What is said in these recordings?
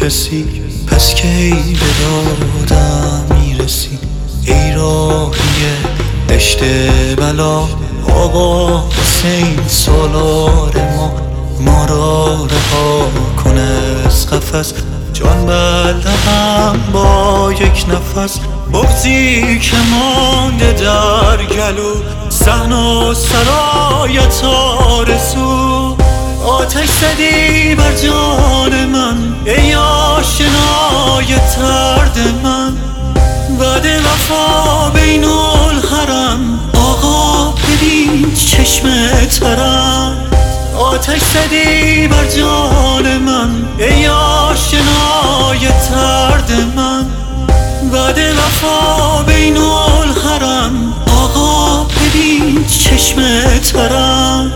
کسی، پس کی به دادم میرسی؟ ای راهی دشت بلا، آقا حسین سالار ما را رها کن از قفس. جان بلدم با یک نفس، بغضی که مانده در گلو، صحن و سرایت آرزو. آتش زدی بر جان من ای آشنای درد من، بعد وفا بین الحرم، آقا ببین چشم ترم. آتش زدی بر جان من ای آشنای درد من، بعد وفا بین الحرم، آقا ببین چشم ترم.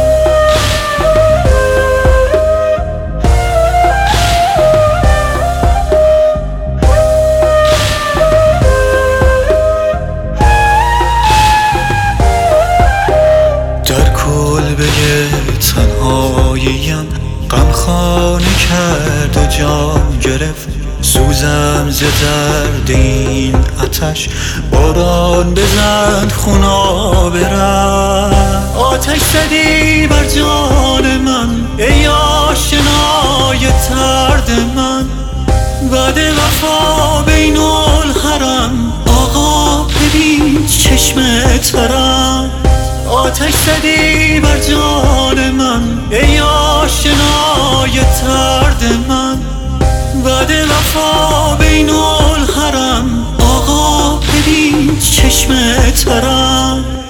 در کلبه تنهاییم غم خانه کرد و جان گرفت، سوزم ز درد این آتش، باران بزد خونابه رفت. آتش زدی بر جان من ای آشنای درد من، بعد وفا بین الحرم، آقا ببین چشم ترم. آتش زدی بر جان من ای آشنای درد من، بعد وفا بین الحرم، آقا ببین چشم ترم.